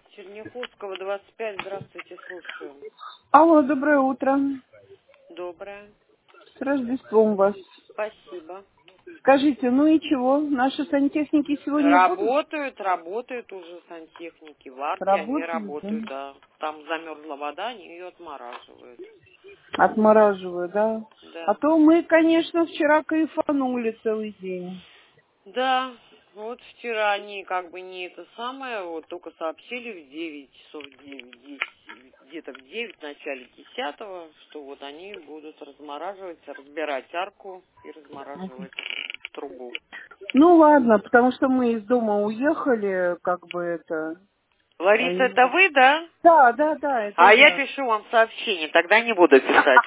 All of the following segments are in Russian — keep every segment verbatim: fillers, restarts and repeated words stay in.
Черняховского, двадцать пять. Здравствуйте, слушаю. Алло, доброе утро. Доброе. С Рождеством вас. Спасибо. Скажите, ну и чего? Наши сантехники сегодня будут? Работают, работают уже сантехники. В арке они Работают, да? работают, да. Там замерзла вода, они ее отмораживают. Отмораживают, да? А Да. то мы, конечно, вчера кайфанули целый день. Да, вот вчера они как бы не это самое, вот только сообщили в девять часов, девять, десять, где-то в девять, в начале десятого, что вот они будут размораживать, разбирать арку и размораживать трубу. Ну ладно, потому что мы из дома уехали, как бы это... а Лариса, и- это вы, да? Да, да, да, это А я я. пишу вам сообщение, тогда не буду писать.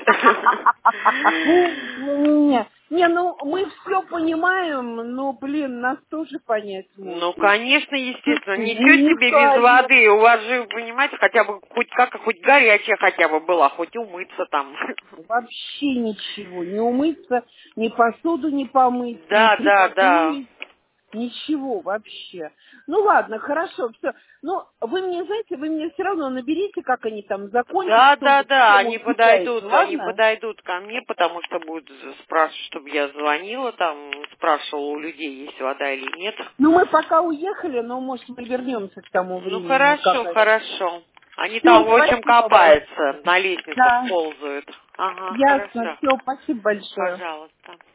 Не-не-не, не, ну мы все понимаем, но, блин, нас тоже понять Ну, мучает. конечно, естественно. Ничего Не себе без человек. воды. У вас же, понимаете, хотя бы хоть как, хоть горячая хотя бы была, хоть умыться там. Вообще ничего. Не умыться, ни посуду не помыть, не Да, да, да. приготовить. Ничего вообще. Ну ладно, хорошо, все. Но вы мне, знаете, вы мне все равно наберите, как они там закончат, Да, что, да, да, чем они удивляете, подойдут, они ладно? подойдут ко мне, потому что будут спрашивать, чтобы я звонила, там, спрашивала у людей, есть вода или нет. Ну мы пока уехали, но может мы вернемся к тому Ну, времени, хорошо, как это. хорошо. Они там, Все, в общем, спасибо вам. копаются, на лестницах Да, ползают. Ага, ясно, хорошо. все, спасибо большое. Пожалуйста.